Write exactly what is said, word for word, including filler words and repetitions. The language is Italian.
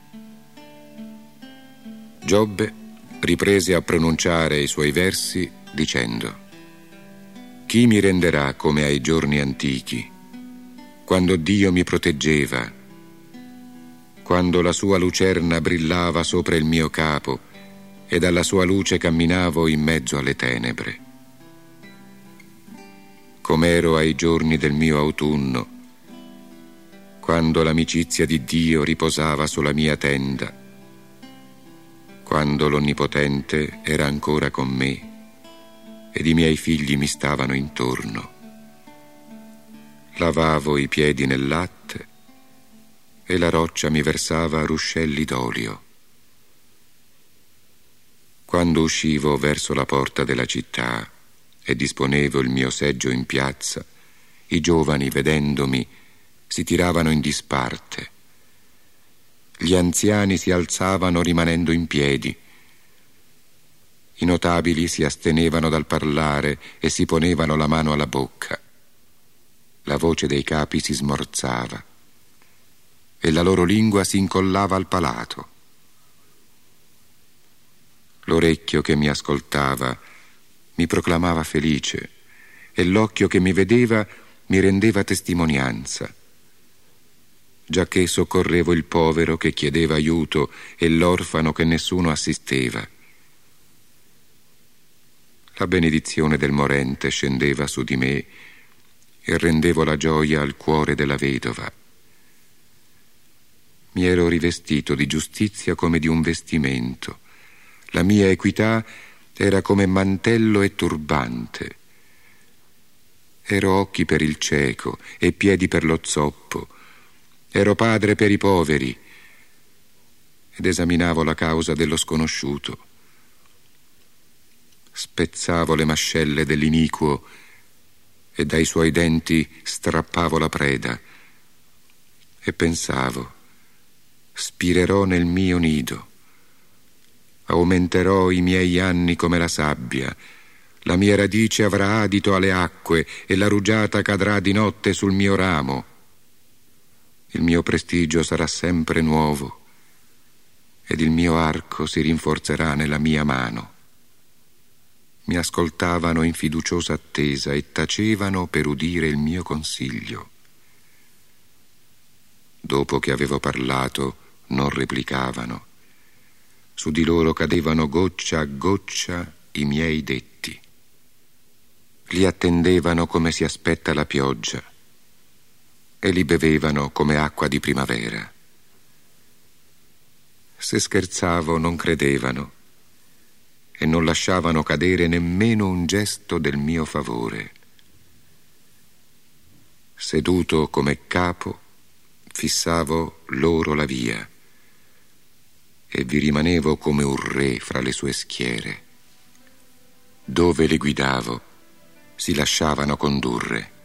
Giobbe riprese a pronunciare i suoi versi dicendo: chi mi renderà come ai giorni antichi, quando Dio mi proteggeva, quando la sua lucerna brillava sopra il mio capo e dalla sua luce camminavo in mezzo alle tenebre. Com'ero ai giorni del mio autunno, quando l'amicizia di Dio riposava sulla mia tenda, quando l'Onnipotente era ancora con me ed i miei figli mi stavano intorno. Lavavo i piedi nel latte e la roccia mi versava ruscelli d'olio. Quando uscivo verso la porta della città e disponevo il mio seggio in piazza, i giovani, vedendomi, si tiravano in disparte. Gli anziani si alzavano rimanendo in piedi. I notabili si astenevano dal parlare e si ponevano la mano alla bocca. La voce dei capi si smorzava e la loro lingua si incollava al palato. L'orecchio che mi ascoltava mi proclamava felice e l'occhio che mi vedeva mi rendeva testimonianza, giacché soccorrevo il povero che chiedeva aiuto e l'orfano che nessuno assisteva. La benedizione del morente scendeva su di me e rendevo la gioia al cuore della vedova. Mi ero rivestito di giustizia come di un vestimento. La mia equità era come mantello e turbante. Ero occhi per il cieco e piedi per lo zoppo. Ero padre per i poveri ed esaminavo la causa dello sconosciuto. Spezzavo le mascelle dell'iniquo e dai suoi denti strappavo la preda e pensavo: spirerò nel mio nido, aumenterò i miei anni come la sabbia, la mia radice avrà adito alle acque e la rugiada cadrà di notte sul mio ramo. Il mio prestigio sarà sempre nuovo ed il mio arco si rinforzerà nella mia mano. Mi ascoltavano in fiduciosa attesa e tacevano per udire il mio consiglio. Dopo che avevo parlato, non replicavano. Su di loro cadevano goccia a goccia i miei detti. Li attendevano come si aspetta la pioggia e li bevevano come acqua di primavera. Se scherzavo non credevano e non lasciavano cadere nemmeno un gesto del mio favore. Seduto come capo, fissavo loro la via e vi rimanevo come un re fra le sue schiere. Dove le guidavo, si lasciavano condurre.